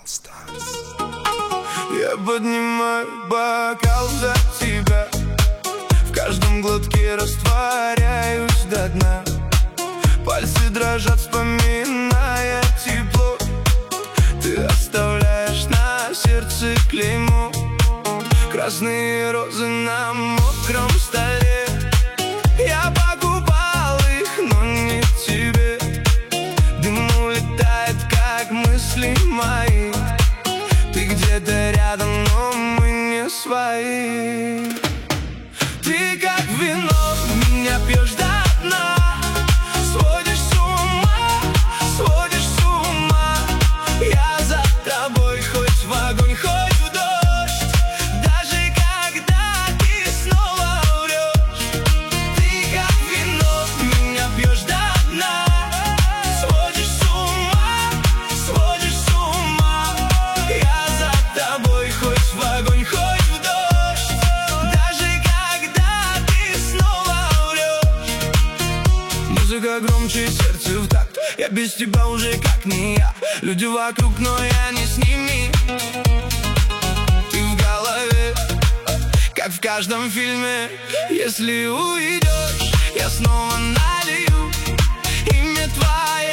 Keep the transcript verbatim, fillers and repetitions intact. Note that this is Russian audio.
Я поднимаю бокал за тебя, в каждом глотке растворяюсь до дна. Пальцы дрожат, вспоминая тепло. Ты оставляешь на сердце клеймо. Красные розы на мокром столе. Я покупал их, но не тебе. Дым улетает, как мысли мои. Ты где-то рядом, но мы не свои. Ты как вино, меня пьешь до дна. Сводишь с ума, сводишь с ума. Я за тобой, хоть в огонь, хоть в дождь. Даже когда ты снова врешь. Ты как вино, меня пьешь до дна. Сводишь с ума, сводишь с ума. Я за тобой, хоть в огонь, хоть в дождь. Даже когда ты снова врешь. Музыка громче, сердце в такт. Я без тебя уже как не я. Люди вокруг, но я не с ними. Ты в голове, как в каждом фильме. Если уйдешь, я снова налью. Имя твое